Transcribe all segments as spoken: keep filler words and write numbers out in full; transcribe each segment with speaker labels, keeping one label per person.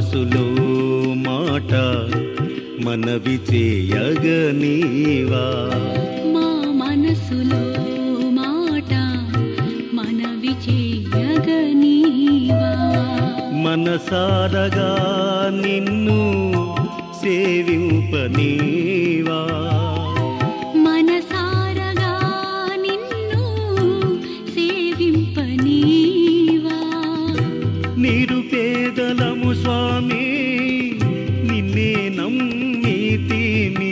Speaker 1: మనసులో మాట మనవి చేయగనీవా
Speaker 2: మా మనసులో మాట మనవి చేయగనీవా
Speaker 1: మనసారగా నిన్ను సేవింపనీవా
Speaker 2: మనసారగా నిన్ను సేవింపనీవా
Speaker 1: నిరుపేదలము స్వామి నిన్నే నమ్మితిమి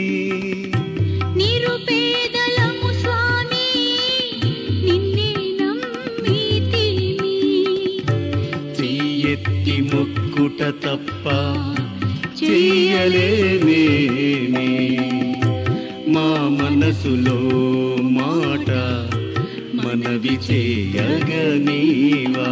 Speaker 2: నిరుపేదలము స్వామి నిన్నే నమ్మితిమి
Speaker 1: చెయ్యెత్తి మొక్కుట తప్ప చెయ్యలేమేమి మా మనసులో మాట మనవి చేయగనీవా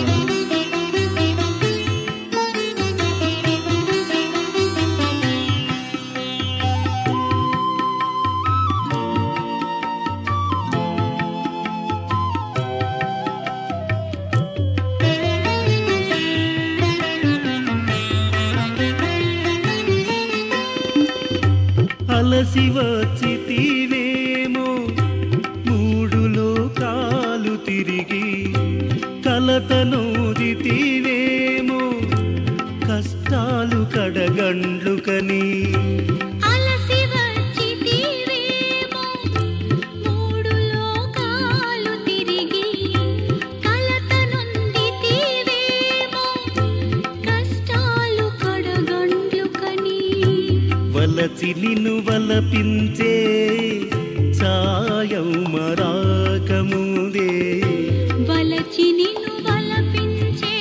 Speaker 1: అలసి వచ్చితివేమో మూడు లోకాలు తిరిగి కలతనోదితివేమో కష్టాలు కడగండ్లు కని
Speaker 2: అలసి వచ్చితివేమో మూడు లోకాలు తిరిగి కలతనొందితివేమో కష్టాలు కడగండ్లు కని
Speaker 1: వలచి నిన్ను వలపించే ఛాయం మరాకముదే
Speaker 2: వలచి నిన్ను వలపించే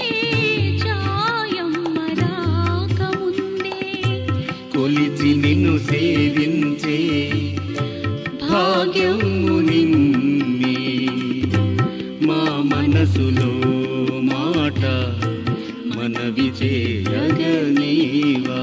Speaker 2: ఛాయం మరాకముందే
Speaker 1: కొలిచి నిన్ను సేవించే భాగ్యము నిమ్మి మా మనసులో మాట మనవి చేయగనీవా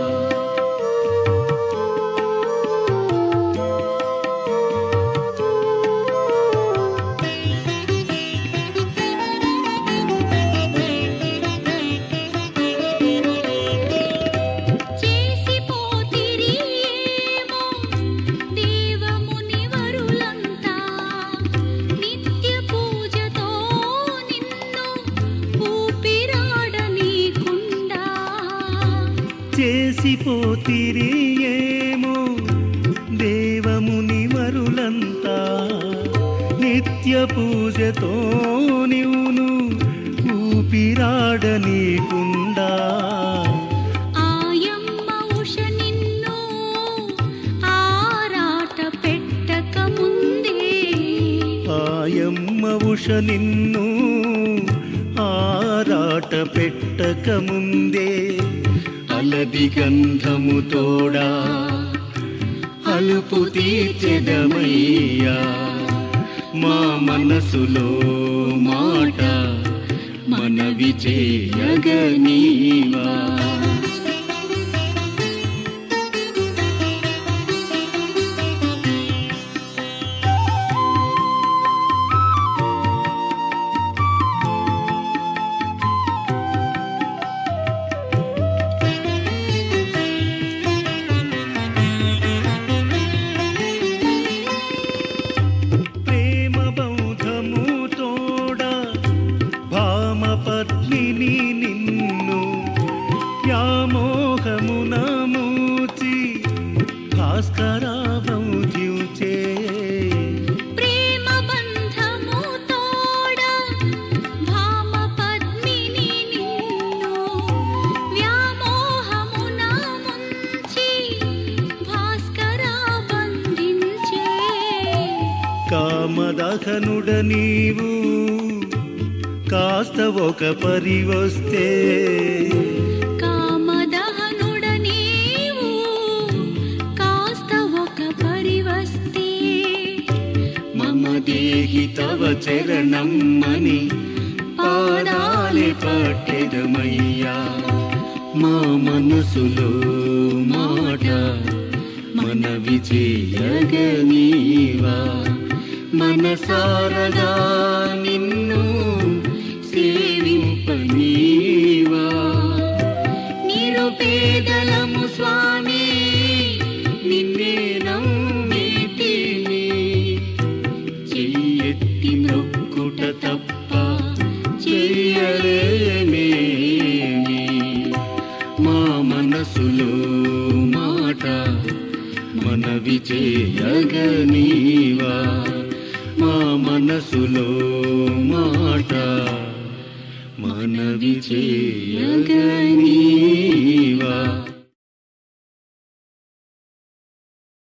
Speaker 1: చేసిపోతిరి ఏమో దేవముని వరులంతా నిత్య పూజతో నీవును ఊపిరాడనీకుండా
Speaker 2: ఆయమ్మ ఉష నిన్ను ఆరాట పెట్టక ముందే
Speaker 1: ఆయమ్మ ఉష నిన్ను ఆరాట పెట్టక ముందే అలది గంధము తోడా అలుపు తీర్చెదమయ్యా మా మనసులో మాట మనవి చేయగనీవా పద్మిని నిన్ను వ్యామోహమున మూచి భాస్కరావౌద్యుచే
Speaker 2: ప్రేమ బంధము తోడ భామ పద్మిని నిన్ను వ్యామోహమున ముంచి భాస్కరా బంధించే
Speaker 1: కామదహనుడ నీవు కాస్త ఒక పరి వస్తే
Speaker 2: కామదహనుడ నీవు కాస్త ఒక పరి వస్తే
Speaker 1: మమ దేహి తవ చరణమ్మని పాదాలే పట్టెదమయ్యా మా మనసులో మాట మనవి చేయగనీవా మనసారగా నిన్ను సేవింపనీవా చెయ్యెత్తి మొక్కుట తప్ప చెయ్యలేమేమి. మా మనసులో మాట మనవి చేయగనీవా, మా మనసులో మాట మనవి చేయగనీవా.